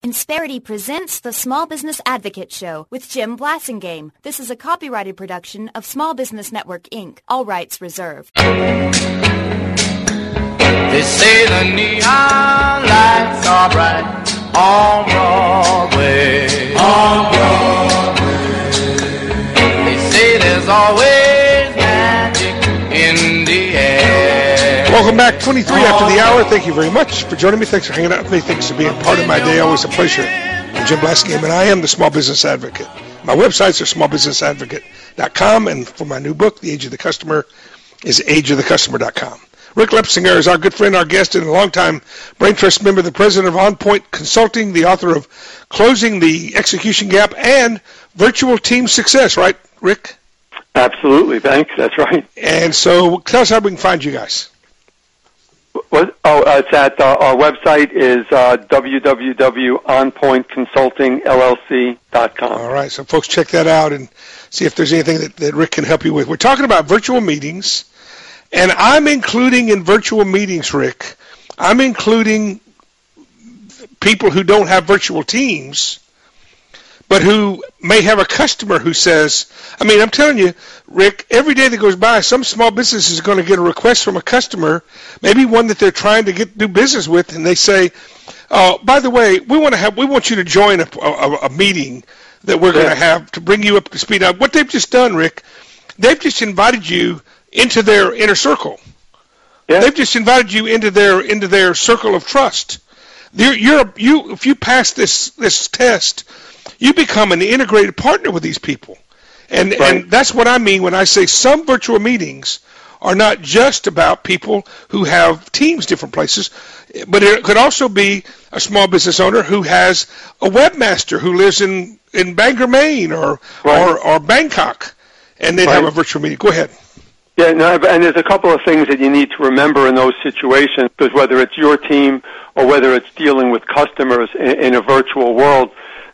Insperity presents the Small Business Advocate Show with Jim Blasingame. This is a copyrighted production of Small Business Network, Inc. All rights reserved. They say the neon lights are bright on Broadway. On Broadway. They say there's always magic in the air. Welcome back, 23 after the hour. Thank you very much for joining me. Thanks for hanging out with me. Thanks for being part of my day. Always a pleasure. I'm Jim Blasingame, and I am the Small Business Advocate. My websites are smallbusinessadvocate.com, and for my new book, The Age of the Customer, is ageofthecustomer.com. Rick Lepsinger is our good friend, our guest, and a longtime Brain Trust member, the president of On Point Consulting, the author of Closing the Execution Gap and Virtual Team Success, right, Rick? Absolutely, thanks. That's right. And so tell us how we can find you guys. It's at our website is www.onpointconsultingllc.com. All right, so folks check that out and see if there's anything that Rick can help you with. We're talking about virtual meetings, and I'm including in virtual meetings, Rick, I'm including people who don't have virtual teams, but who may have a customer who says, I mean, I'm telling you, Rick, every day that goes by, some small business is going to get a request from a customer, maybe one that they're trying to do business with, and they say, oh, by the way, we want you to join a meeting that we're going to have to bring you up to speed. Now, what they've just done, Rick, they've just invited you into their inner circle. Yeah. They've just invited you into their circle of trust. If you pass this test, you become an integrated partner with these people. And that's what I mean when I say some virtual meetings are not just about people who have teams different places, but it could also be a small business owner who has a webmaster who lives in Bangor, Maine or Bangkok, and they'd have a virtual meeting. Go ahead. Yeah, no, and there's a couple of things that you need to remember in those situations, because whether it's your team or whether it's dealing with customers in a virtual world,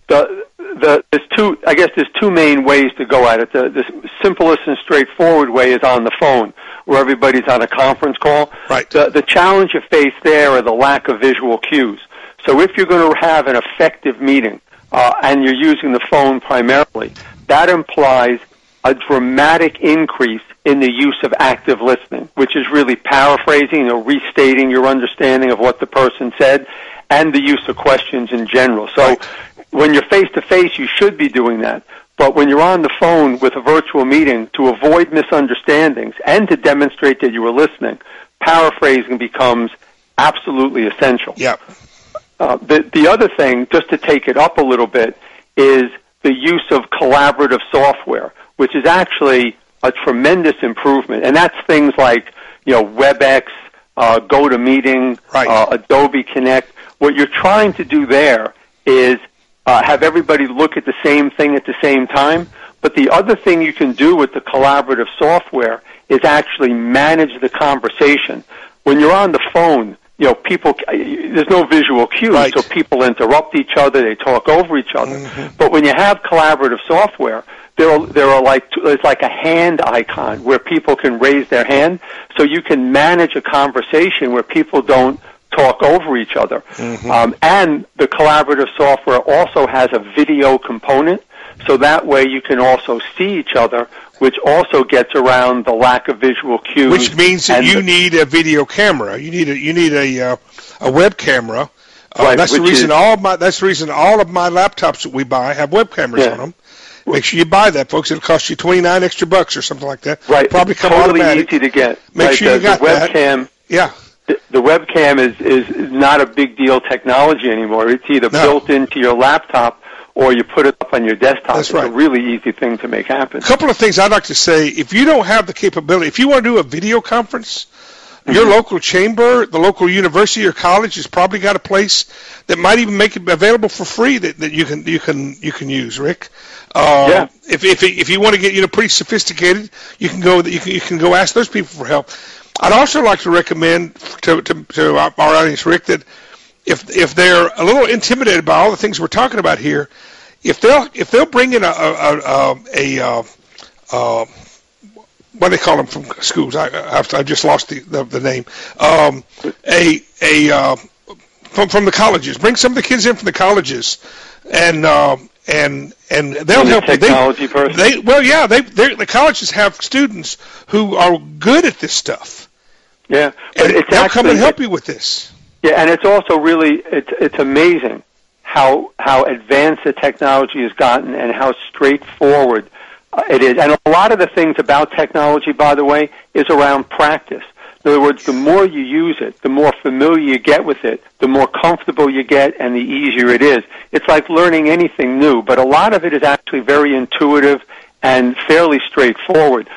there's two main ways to go at it. The simplest and straightforward way is on the phone, where everybody's on a conference call. Right. The challenge you face there are the lack of visual cues. So if you're going to have an effective meeting and you're using the phone primarily, that implies a dramatic increase in the use of active listening, which is really paraphrasing or restating your understanding of what the person said, and the use of questions in general. So when you're face-to-face, you should be doing that. But when you're on the phone with a virtual meeting, to avoid misunderstandings and to demonstrate that you were listening, paraphrasing becomes absolutely essential. Yeah. The other thing, just to take it up a little bit, is the use of collaborative software, which is actually a tremendous improvement. And that's things like, WebEx, GoToMeeting, Adobe Connect. What you're trying to do there is have everybody look at the same thing at the same time. But the other thing you can do with the collaborative software is actually manage the conversation. When you're on the phone, there's no visual cues, so people interrupt each other, they talk over each other. Mm-hmm. But when you have collaborative software, there's like a hand icon where people can raise their hand, so you can manage a conversation where people don't talk over each other. Mm-hmm. And the collaborative software also has a video component, so that way you can also see each other, which also gets around the lack of visual cues. Which means that you need a video camera. You need a web camera. That's the reason all of my laptops that we buy have web cameras on them. Make sure you buy that, folks. It'll cost you $29 extra or something like that. Right. Probably come totally automatic. Easy to get. Make sure you got the webcam, that. Yeah. The webcam is not a big deal technology anymore. It's either built into your laptop or you put it up on your desktop. That's right. It's a really easy thing to make happen. A couple of things I'd like to say. If you don't have the capability, if you want to do a video conference, your local chamber, the local university or college has probably got a place that might even make it available for free that you can use, Rick. If you want to get pretty sophisticated, you can go ask those people for help. I'd also like to recommend to our audience, Rick, that if they're a little intimidated by all the things we're talking about here, if they'll bring in what do they call them from schools? I just lost the name. A from the colleges. Bring some of the kids in from the colleges, and they'll help you. Technology person. The colleges have students who are good at this stuff. Yeah, but and they'll come and help you with this. Yeah, and it's also really it's amazing how advanced the technology has gotten and how straightforward it is. And a lot of the things about technology, by the way, is around practice. In other words, the more you use it, the more familiar you get with it, the more comfortable you get, and the easier it is. It's like learning anything new, but a lot of it is actually very intuitive and fairly straightforward.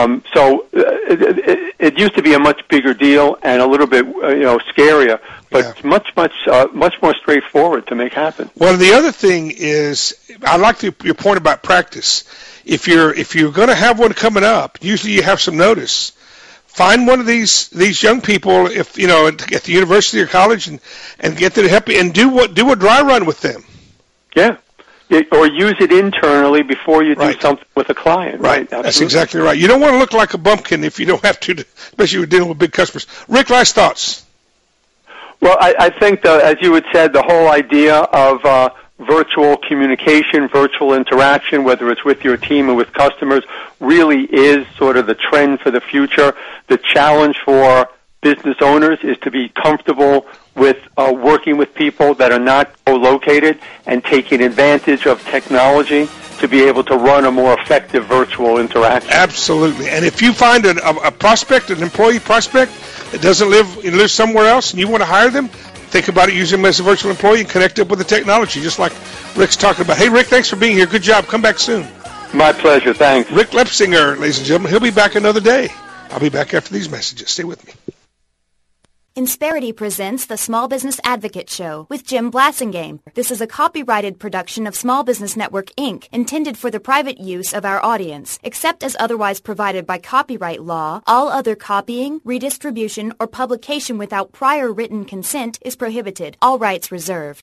It used to be a much bigger deal and a little bit scarier, but it's much more straightforward to make happen. Well, the other thing is, I like your point about practice. If you're going to have one coming up, usually you have some notice. Find one of these young people, at the university or college, and get them to help you, and do a dry run with them. Yeah. Or use it internally before you do something with a client. Right. That's exactly right. You don't want to look like a bumpkin if you don't have to, especially when dealing with big customers. Rick, last thoughts? Well, I think, as you had said, the whole idea of virtual communication, virtual interaction, whether it's with your team or with customers, really is sort of the trend for the future. The challenge for business owners is to be comfortable with working with people that are not co-located and taking advantage of technology to be able to run a more effective virtual interaction. Absolutely. And if you find a prospect, an employee prospect that doesn't live somewhere else, and you want to hire them, think about it, use them as a virtual employee and connect up with the technology, just like Rick's talking about. Hey, Rick, thanks for being here. Good job. Come back soon. My pleasure. Thanks. Rick Lepsinger, ladies and gentlemen. He'll be back another day. I'll be back after these messages. Stay with me. Insperity presents the Small Business Advocate Show with Jim Blasingame. This is a copyrighted production of Small Business Network, Inc., intended for the private use of our audience. Except as otherwise provided by copyright law, all other copying, redistribution, or publication without prior written consent is prohibited. All rights reserved.